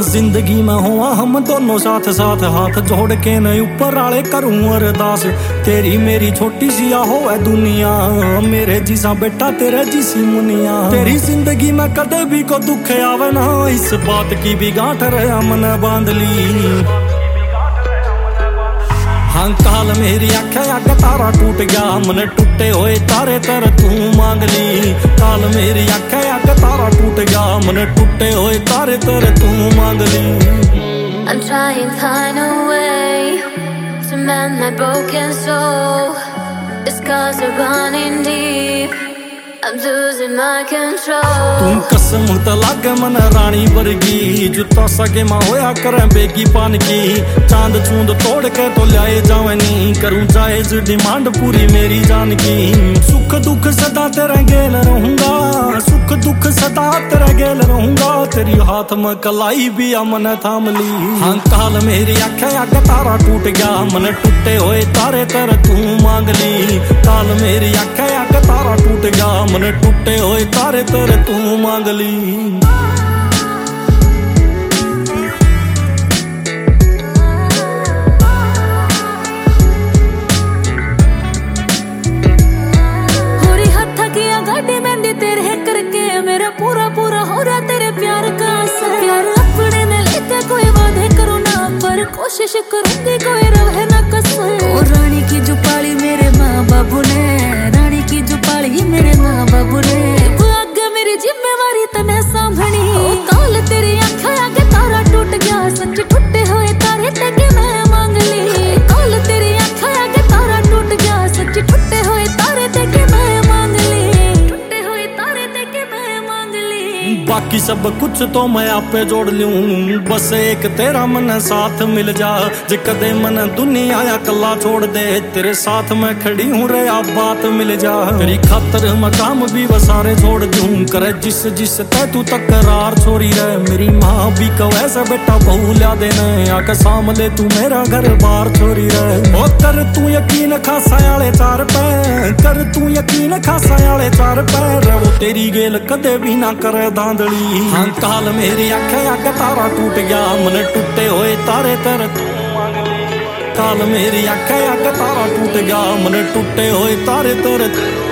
जिंदगी में हुआ हम दोनों साथ साथ, हाथ जोड़ के न ऊपर आले करूं अरदास। तेरी मेरी छोटी सी हो है दुनिया, मेरे जिसा बेटा तेरे जिसी मुनिया। तेरी जिंदगी में कदे भी को दुख आवे ना, इस बात की भी गांठ रहा मन बांध ली। हाँ काल मेरी आँखें आग तारा टूट गया, मन टूटे हुए तारे तर तू मांग ली। काल मेरी आँखें आग तारा टूट गया, मन टूटे हुए तारे तर तू मांग ली। I'm trying to find a way to mend my broken soul. The scars are running deep, I'm losing my control. तुम कसम तो लागे मन रानी वर्गी, जुता सगे माँ होया करें बेगी पान की। चांद चूंद तोड़ के तो लाए जावनी, करूं जायज डिमांड पूरी मेरी जान की। सुख दुख सदा तेरे गेल रहूंगा, सुख दुख सदा तेरे गेल रहूंगा। तेरी हाथ में कलाई भी मन थाम ली। हाँ काल मेरी आँखें आग तारा टूट गया, मन टूटे हुए तारे तर तू मांग ली। काल मेरी आँखें आग तारा टूट गया, मन टूटे हुए तारे तर तू मांग ली। होरी हथा किया गाड़ी मेहंदी तेरे करके, मेरा पूरा पूरा हो रहा तेरे प्यार का असर। प्यार अपने ने लेके कोई वादे करो ना, पर कोशिश करूंगी कोई रहे ना कसर। ओ रानी की जो पाली मेरे माँ बाबू ने, रानी की जो पाली मेरे माँ बाबू ने, वो आगे मेरी जिम्मेवारी तने सांभनी। काल तेरी आँखें आगे तारा टूट गया, सच टूटे हुए तारे तेके मैं मांग ली। काल तेरी आँखें आगे तारा टूट गया, सच टूटे हुए तारे तेके मैं मांग ली। टूटे हुए तारे तेके मैं मांग ली। बाकी सब कुछ तो मैं आपे जोड़ लूं, बस एक तेरा मन साथ मिल जा। जे कदे मन दुनिया या कल्ला छोड़ दे, तेरे साथ मैं खड़ी हूँ रे आप बात मिल जा। तेरी खातर मकाम भी वसारे छोड़ दूं, करे जिस जिस तै तू तकरार छोरी रहे। मेरी माँ भी कवे से बेटा बहू ला देने, आके सामले तू मेरा घर बार छोरी रहे। ओ कर तू यकीन खासा आले चार पे, कर तू यकीन खासा आले चार पे। वो तेरी गेल कदे भी ना करे धांधली। हाँ काल मेरी आँखें आग तारा टूट गया, मन टूटे हुए तारे तर तू मांग ली। काल मेरी आँखें आग तारा टूट गया, मन टूटे हुए तारे तर